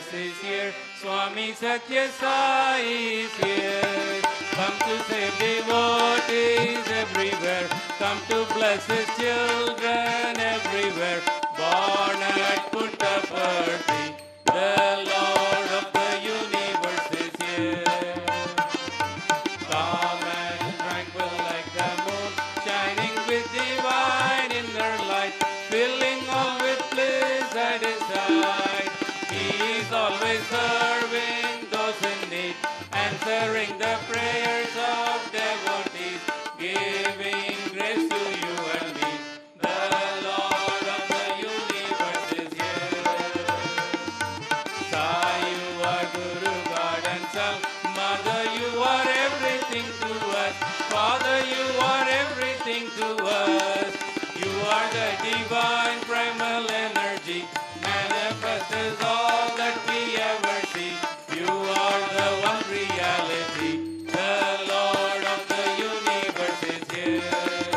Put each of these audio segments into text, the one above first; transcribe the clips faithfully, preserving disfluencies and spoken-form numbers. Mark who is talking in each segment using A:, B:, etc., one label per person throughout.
A: universe is here. Swami Satya Sai is here. Come to save devotees everywhere. Come to bless his children everywhere. Born at Puttaparthi, the Lord of the universe is here. Calm and tranquil like the moon, shining with divine inner light, filling all with bliss at his side. He is always serving those in need, answering the prayers of devotees, giving grace to you and me. The Lord of the universe is here. Sai, you are Guru, God and Son. Mother, you are everything to us. Father, you are everything to us. You are the divine primal energy, manifest as all that we ever see. You are the one reality. The Lord of the universe is here.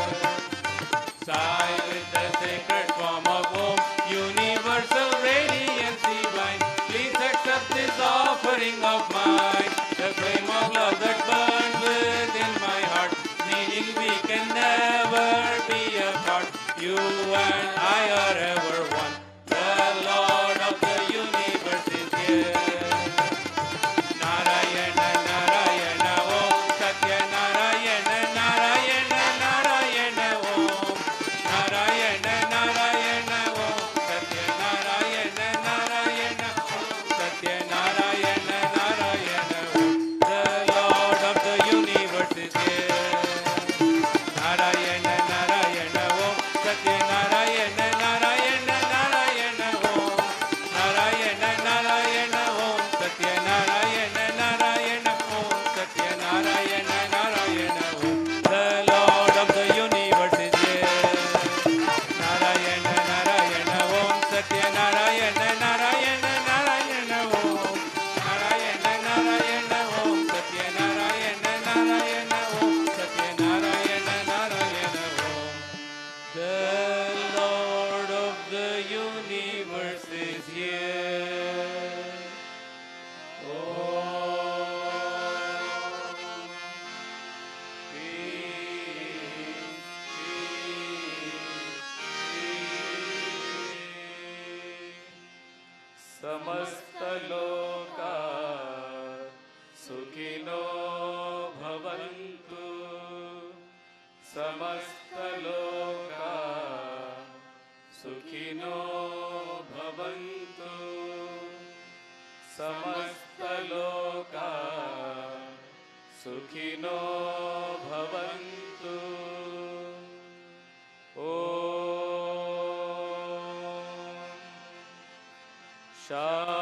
A: Sai with the sacred form of Om, universal radiance divine. Please accept this offering of mine, the flame of love that burns within my heart, meaning we can never be apart. You and I are ever one. The Lord of the universe is here. Narayana, Narayana, Om Satya Narayana, Narayana, Narayana, Om Narayana, Narayana, Om Satya Narayana, Narayana, Om Satya Narayana, Narayana, Om. The Lord of the universe is here. Narayana, Narayana, Om Satya Narayana, Narayana, Narayana, Om Narayana, Narayana, Om Satya Narayana, Narayana, Om Satya Narayana, Narayana, Om. The Lord of the universe is here. Narayana, Narayana, Om Satya Narayana, Narayana, Narayana, Om Narayana, Narayana, Om Satya Narayana, Narayana, Om Satya Narayana, Narayana, Om. The Lord of the universe is here. Om. Peace, peace, peace. Samasta loka sukhino bhavantu. Samasta loka sukhino bhavantu. Samasta loka sukhino bhavantu. Om Shanti.